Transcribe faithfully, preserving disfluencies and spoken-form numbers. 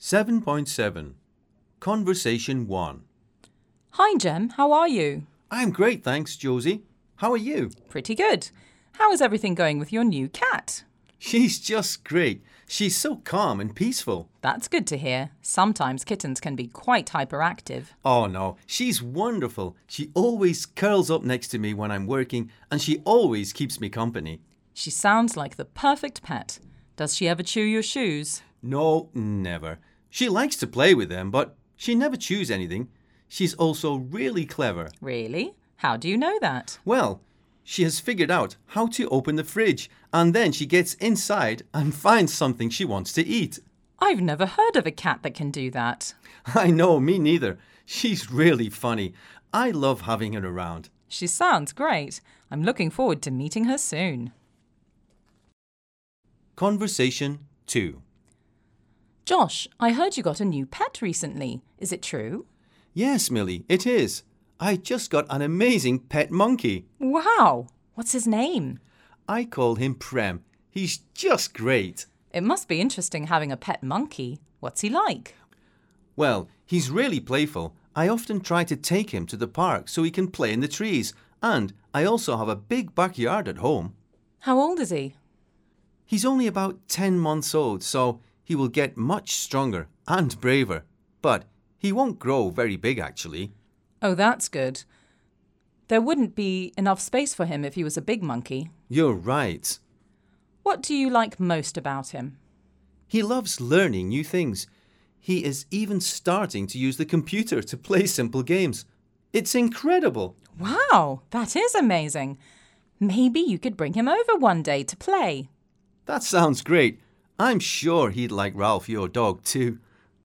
seven point seven. Conversation one. Hi, Jem. How are you? I'm great, thanks, Josie. How are you? Pretty good. How is everything going with your new cat? She's just great. She's so calm and peaceful. That's good to hear. Sometimes kittens can be quite hyperactive. Oh no, she's wonderful. She always curls up next to me when I'm working and she always keeps me company. She sounds like the perfect pet. Does she ever chew your shoes? No, never. She likes to play with them, but she never chews anything. She's also really clever. Really? How do you know that? Well, she has figured out how to open the fridge and then she gets inside and finds something she wants to eat. I've never heard of a cat that can do that. I know, me neither. She's really funny. I love having her around. She sounds great. I'm looking forward to meeting her soon. Conversation two. Josh, I heard you got a new pet recently. Is it true? Yes, Millie, it is. I just got an amazing pet monkey. Wow! What's his name? I call him Prem. He's just great. It must be interesting having a pet monkey. What's he like? Well, he's really playful. I often try to take him to the park so he can play in the trees. And I also have a big backyard at home. How old is he? He's only about ten months old, so he will get much stronger and braver. But he won't grow very big, actually. Oh, that's good. There wouldn't be enough space for him if he was a big monkey. You're right. What do you like most about him? He loves learning new things. He is even starting to use the computer to play simple games. It's incredible. Wow, that is amazing. Maybe you could bring him over one day to play. That sounds great. I'm sure he'd like Ralph, your dog, too.